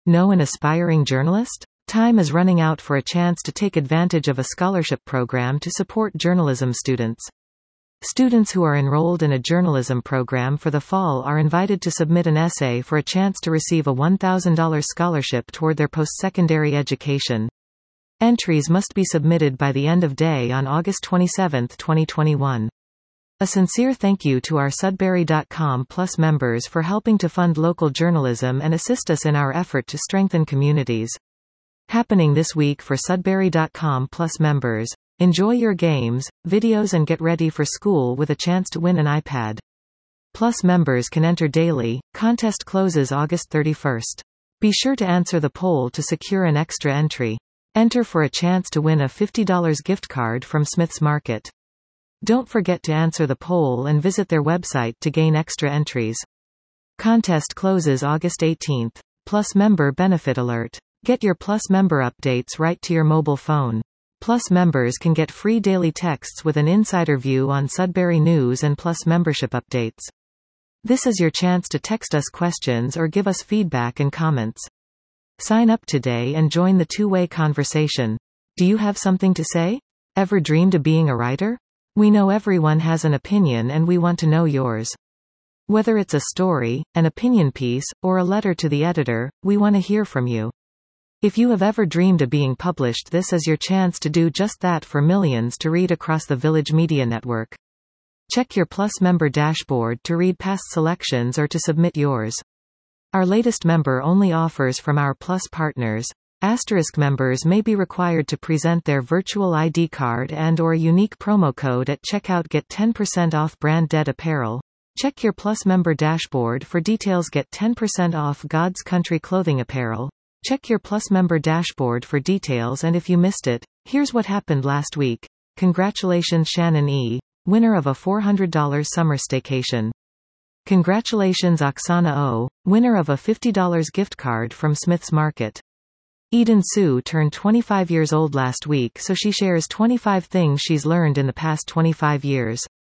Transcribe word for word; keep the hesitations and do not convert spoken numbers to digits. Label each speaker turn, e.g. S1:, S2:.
S1: Know an aspiring journalist? Time is running out for a chance to take advantage of a scholarship program to support journalism students. Students who are enrolled in a journalism program for the fall are invited to submit an essay for a chance to receive a one thousand dollars scholarship toward their post-secondary education. Entries must be submitted by the end of day on August twenty-seventh, twenty twenty-one. A sincere thank you to our Sudbury dot com Plus members for helping to fund local journalism and assist us in our effort to strengthen communities. Happening this week for Sudbury dot com Plus members. Enjoy your games, videos and get ready for school with a chance to win an iPad. Plus members can enter daily. Contest closes August thirty-first. Be sure to answer the poll to secure an extra entry. Enter for a chance to win a fifty dollars gift card from Smith's Market. Don't forget to answer the poll and visit their website to gain extra entries. Contest closes August eighteenth. Plus member benefit alert. Get your Plus member updates right to your mobile phone. Plus members can get free daily texts with an insider view on Sudbury news and Plus membership updates. This is your chance to text us questions or give us feedback and comments. Sign up today and join the two-way conversation. Do you have something to say? Ever dreamed of being a writer? We know everyone has an opinion and we want to know yours. Whether it's a story, an opinion piece, or a letter to the editor, we want to hear from you. If you have ever dreamed of being published, this is your chance to do just that for millions to read across the Village Media Network. Check your Plus member dashboard to read past selections or to submit yours. Our latest member-only offers from our Plus partners. Asterisk members may be required to present their virtual I D card and or a unique promo code at checkout. Get ten percent off Brand Dead apparel. Check your Plus member dashboard for details. Get ten percent off God's Country clothing apparel. Check your Plus member dashboard for details, and if you missed it, here's what happened last week. Congratulations Shannon E., winner of a four hundred dollars summer staycation. Congratulations Oksana O., winner of a fifty dollars gift card from Smith's Market. Eden Sue turned twenty-five years old last week, so she shares twenty-five things she's learned in the past twenty-five years.